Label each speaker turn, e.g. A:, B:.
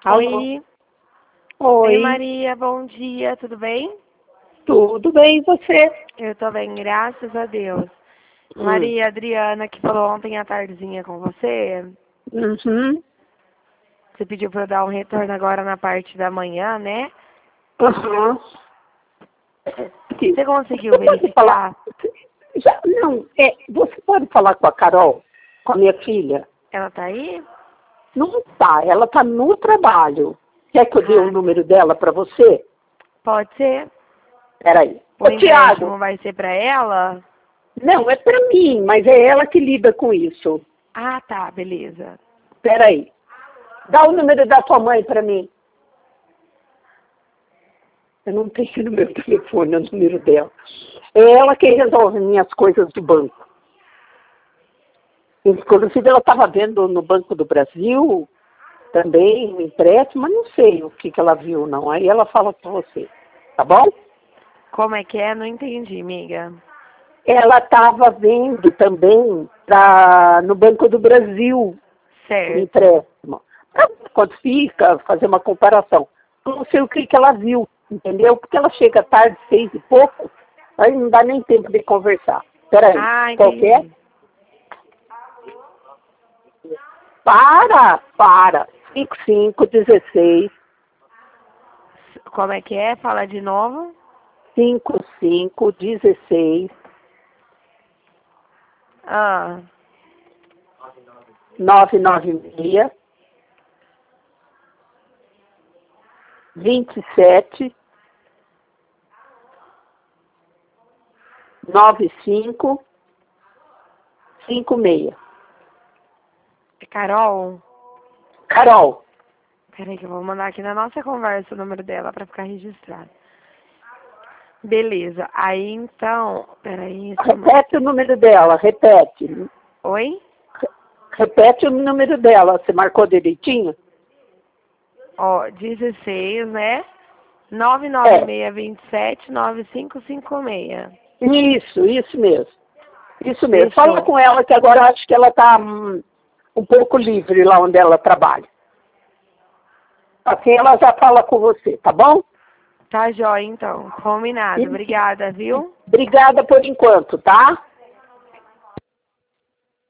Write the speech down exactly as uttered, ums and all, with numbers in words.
A: Alô?
B: Oi.
A: Oi.
B: Oi, Maria, bom dia, tudo bem?
A: Tudo bem, e você?
B: Eu tô bem, graças a Deus.
A: Hum.
B: Maria, Adriana, que falou ontem à tardezinha com você,
A: Uhum.
B: você pediu pra eu dar um retorno agora na parte da manhã, né?
A: Uhum.
B: Você conseguiu
A: Você pode falar?
B: verificar?
A: Já, não, é, você pode falar com a Carol, com a minha filha?
B: Ela tá aí?
A: Não está, ela está no trabalho. Quer que eu dê
B: Ah,
A: o número dela para você?
B: pode ser.
A: Peraí.
B: O
A: Ô, Tiago,
B: empréstimo vai ser pra ela?
A: não, é para mim, mas é ela que lida com isso.
B: Ah, tá, beleza.
A: Peraí. Dá o número da tua mãe para mim. Eu não tenho no meu telefone o número dela. É ela quem resolve minhas coisas do banco. Inclusive, ela estava vendo no Banco do Brasil também um empréstimo, mas não sei o que, que ela viu, não. Aí ela fala com você, tá bom?
B: Como é que é? Não entendi, amiga.
A: Ela estava vendo também pra, no Banco do Brasil o
B: Certo.
A: empréstimo. Pra ver quanto fica, fazer uma comparação. Eu não sei o que, que ela viu, entendeu? Porque ela chega tarde, seis e pouco, aí não dá nem tempo de conversar. Peraí,
B: Ah,
A: qualquer?
B: entendi.
A: Para, para. cinco cinco, dezesseis,
B: Como é que é? Fala de novo.
A: cinco cinco, dezesseis,
B: Ah,
A: nove nove seis, vinte e sete, nove cinco, cinco seis.
B: é Carol?
A: Carol,
B: Peraí que eu vou mandar aqui na nossa conversa o número dela pra ficar registrado. Beleza. Aí então, peraí, só um-
A: repete o número dela, repete.
B: Oi?
A: Repete o número dela, você marcou direitinho?
B: Ó, dezesseis, né? nove nove
A: É,
B: seis dois sete nove cinco cinco seis.
A: isso, isso mesmo. Isso mesmo. Fala
B: Fechou.
A: com ela que agora eu acho que ela está hum, um pouco livre lá onde ela trabalha. Assim ela já fala com você, tá bom?
B: Tá jóia então. Combinado.
A: E-
B: Obrigada, viu?
A: Obrigada por enquanto, tá?